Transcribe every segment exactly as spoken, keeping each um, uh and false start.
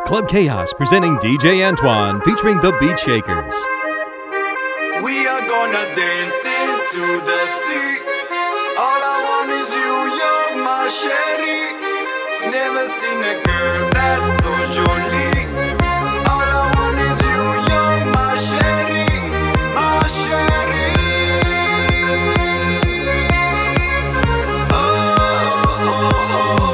Club Chaos presenting D J Antoine featuring the Beat Shakers. We are gonna dance into the sea. All I want is you, you're my sherry. Never seen a girl that's so jolie. All I want is you, you're my sherry, my sherry. Oh, oh, oh.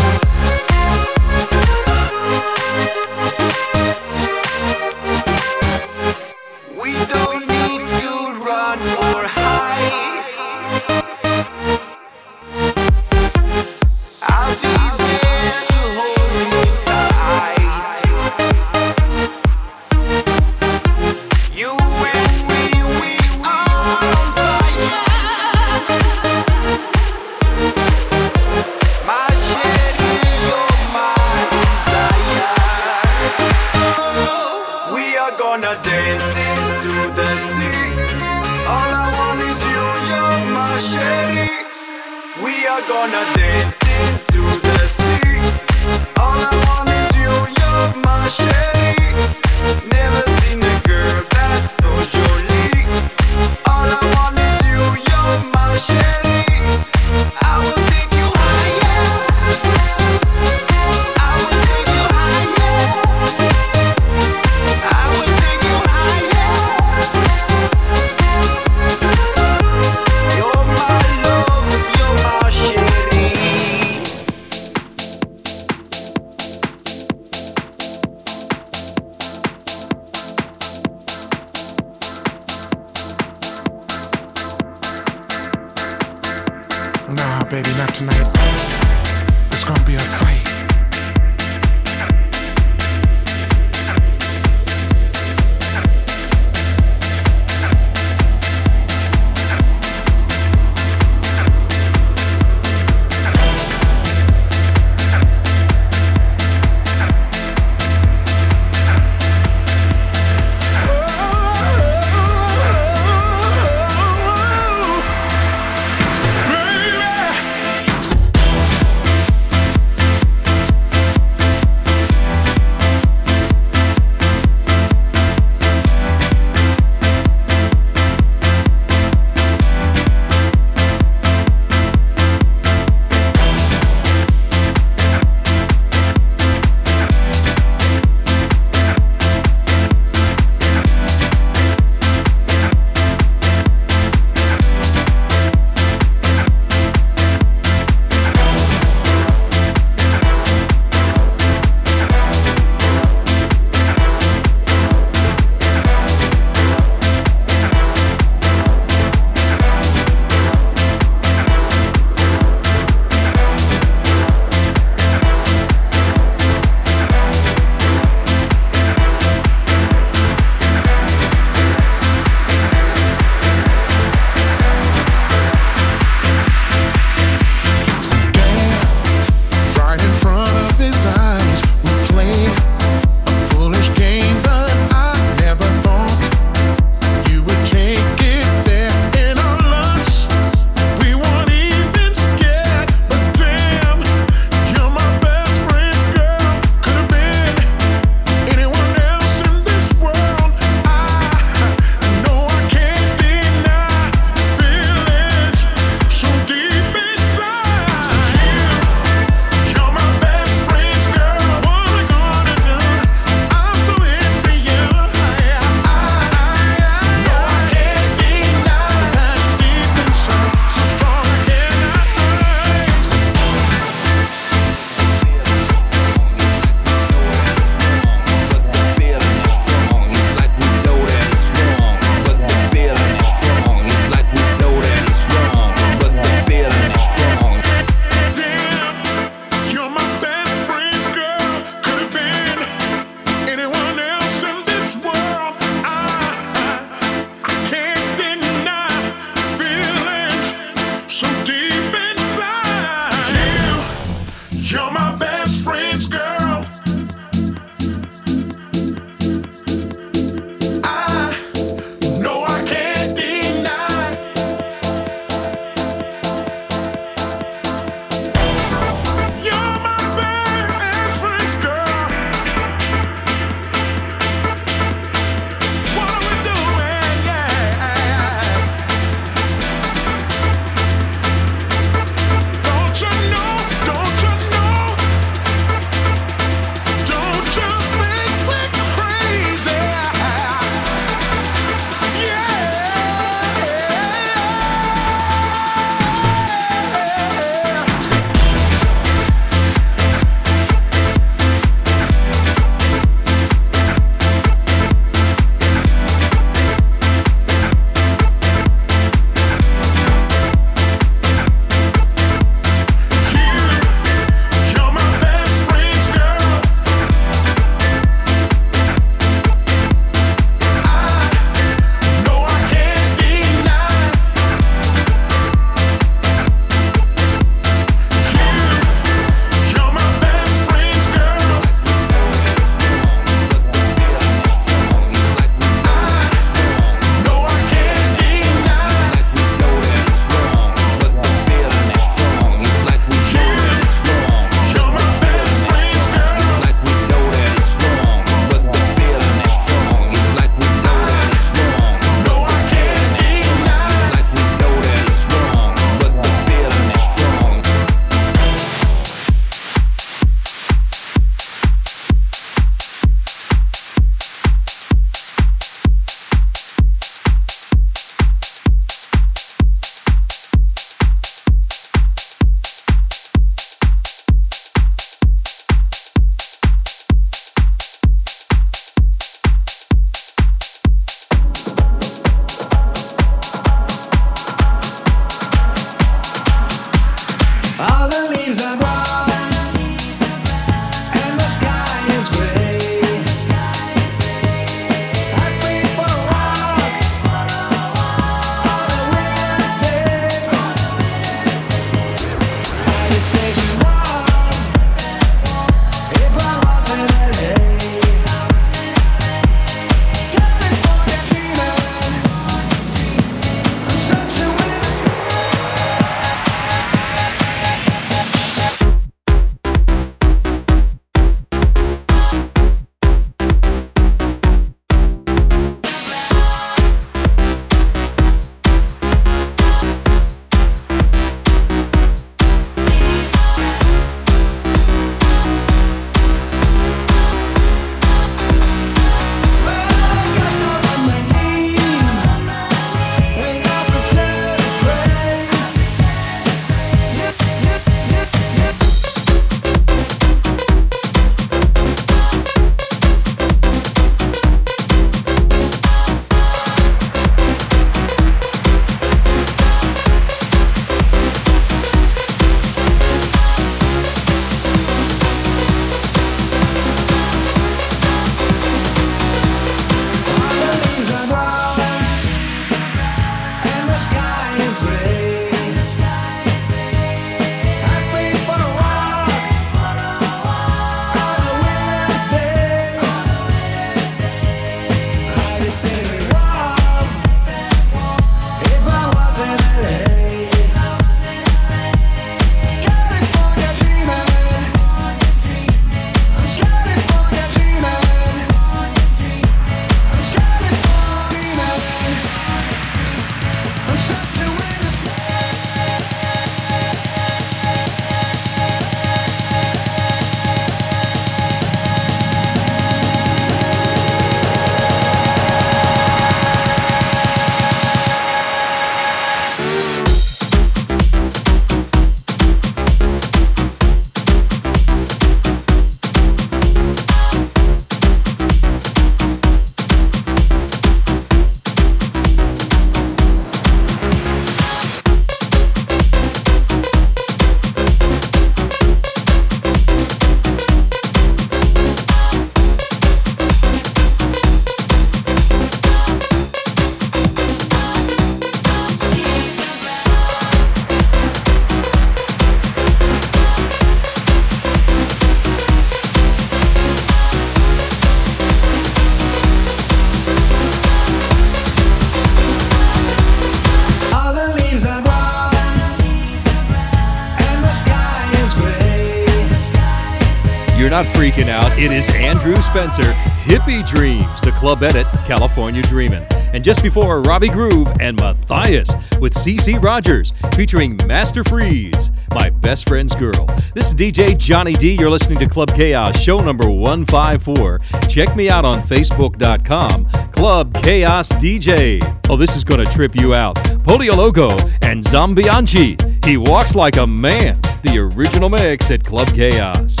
you're not freaking out, it is Andrew Spencer, Hippie Dreams, the club edit, California Dreamin'. And just before, Robbie Groove and Matthias with C C Rogers featuring Master Freeze, My Best Friend's Girl. This is D J Johnny D. You're listening to Club Chaos, show number one fifty-four. Check me out on Facebook dot com, Club Chaos D J. Oh, this is going to trip you out. Polio Loco and Zombianchi. He Walks Like a Man, the original mix at Club Chaos.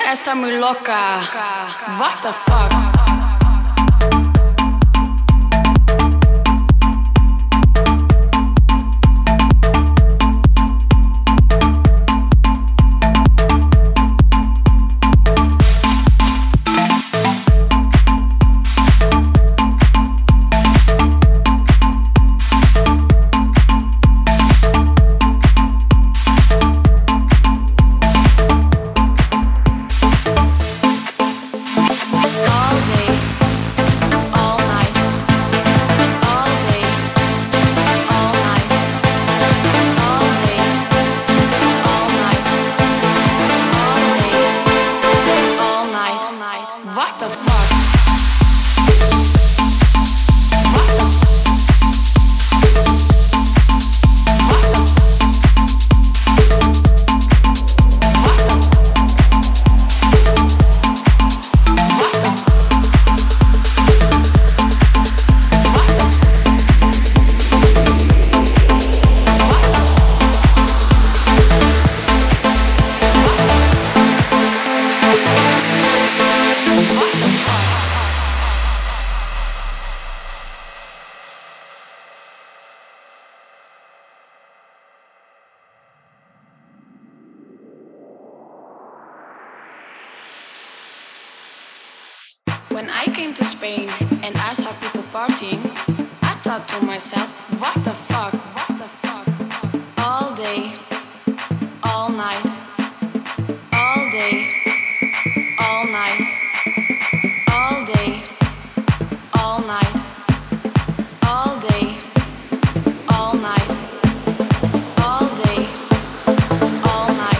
está muy loca. What the fuck? When I came to Spain and I saw people partying, I thought to myself, what the fuck, what the fuck? All day, all night, all day, all night, all day, all night, all day, all night, all day, all night,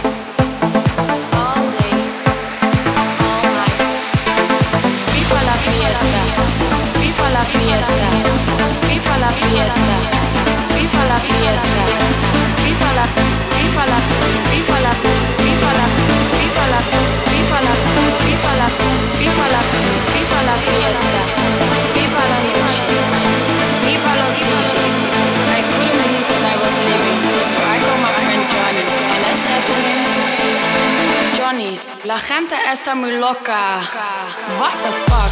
all day, all night. Viva la fiesta, viva la fiesta, viva la fiesta, viva la fiesta, viva la, viva la, viva la, viva la, viva la, viva la, viva la, viva la, viva la fiesta, viva la noche, viva los D J. I couldn't believe that I was leaving, so I called my friend Johnny and I said to him, Johnny, la gente está muy loca. What the fuck?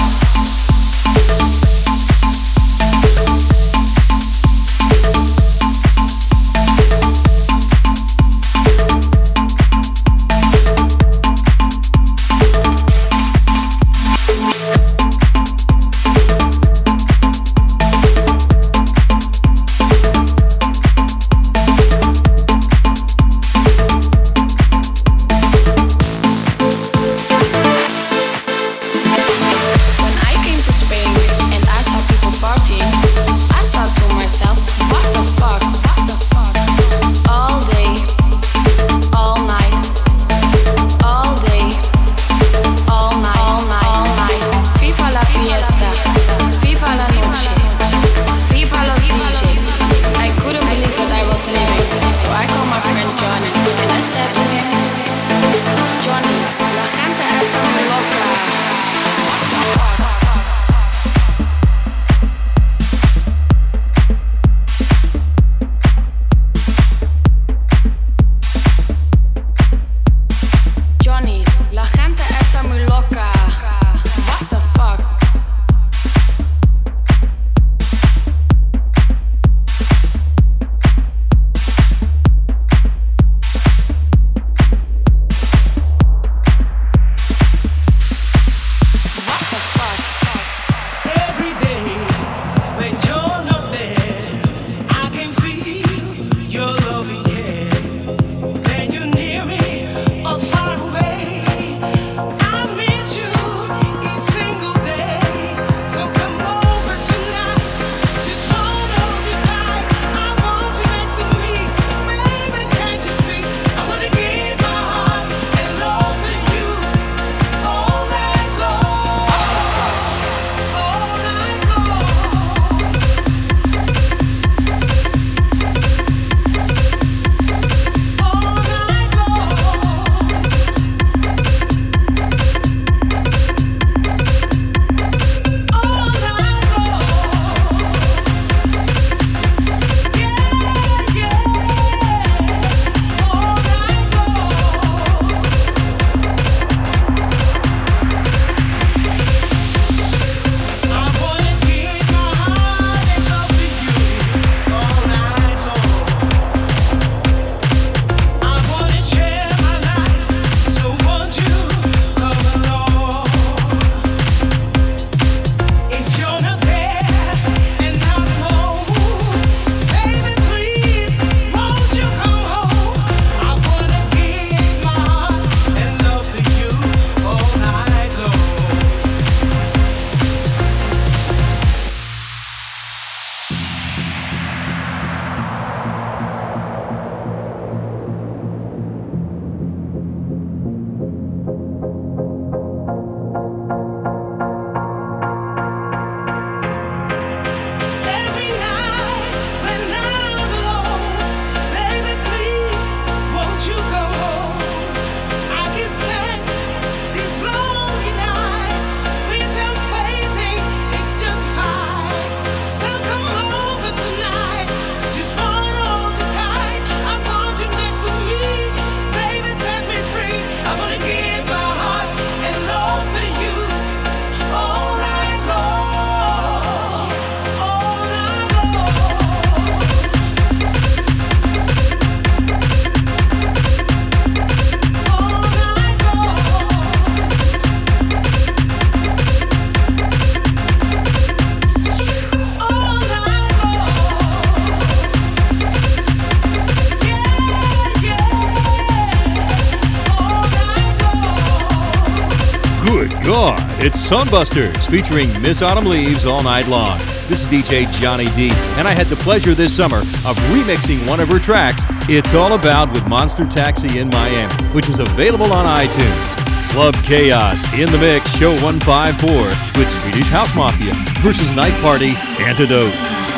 It's Sunbusters featuring Miss Autumn Leaves all night long. This is D J Johnny D, and I had the pleasure this summer of remixing one of her tracks, It's All About with Monster Taxi in Miami, which is available on iTunes. Club Chaos in the Mix, Show one fifty-four with Swedish House Mafia versus Night Party Antidote.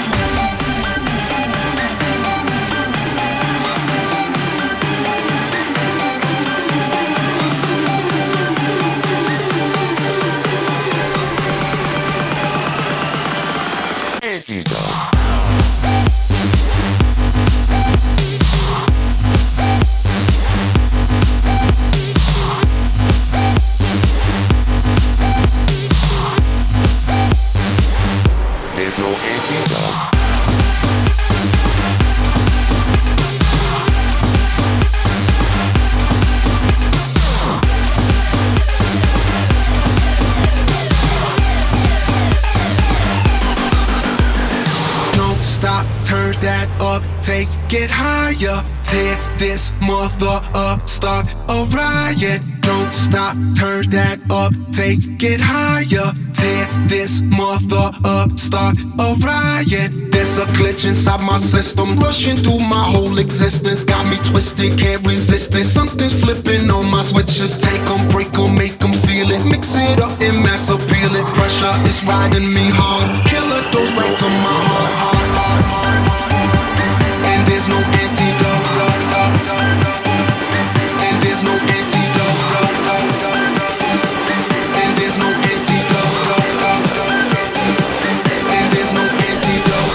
Get higher, tear this mother up, start a riot. Don't stop, turn that up, take it higher. Tear this mother up, start a riot. There's a glitch inside my system, rushing through my whole existence. Got me twisted, can't resist it. Something's flipping on my switches. Take them, break them, make them feel it. Mix it up and mass appeal it. Pressure is riding me hard. Killer goes right to my heart, heart, heart, heart. There's no antidote, and there's no antidote, and there's no antidote, and there's no antidote.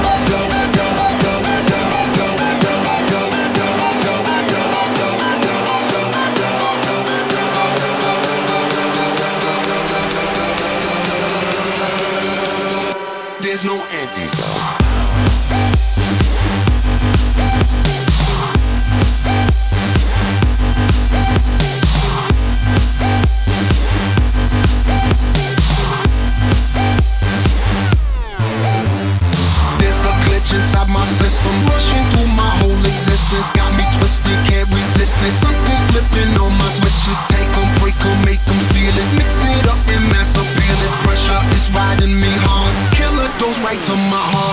There's no antidote. Inside my system, rushing through my whole existence. Got me twisted, can't resist it. Something's flipping on my switches. Take them, break them, make them feel it. Mix it up and mass appeal it. Pressure is riding me hard. Killer goes right to my heart.